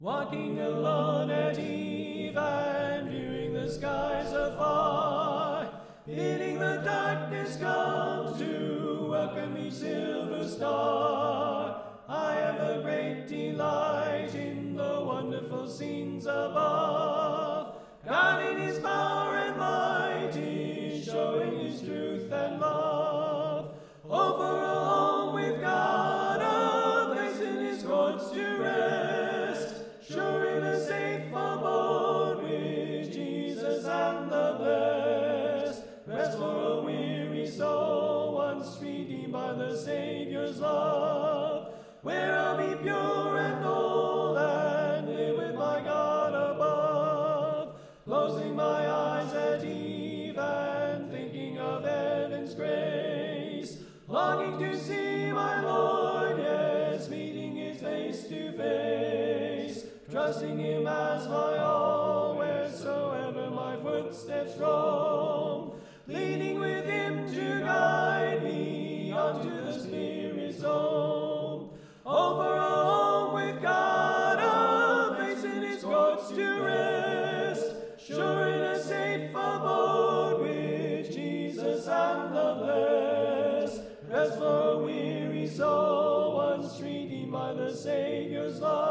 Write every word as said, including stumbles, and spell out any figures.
Walking alone at eve and viewing the skies afar, bidding the darkness come to welcome each silver star. I have a great delight in the wonderful scenes above. God in his power and might is showing his truth and love. Oh, for a home with God, a place in his courts to rest, sure in a safe abode with Jesus and the blessed. Rest for a weary soul once redeemed by the Savior's love, where I'll be pure and old and live with my God above. Closing my eyes at eve and thinking of heaven's grace, longing to see my Lord, yes, meeting his face to face, trusting him as my all wheresoever my footsteps roam, pleading with him to guide me unto the Spirit's home. Oh, for a home with God, a place in his courts to rest, sure in a safe abode with Jesus and the blessed. Rest for a weary soul once redeemed by the Savior's love.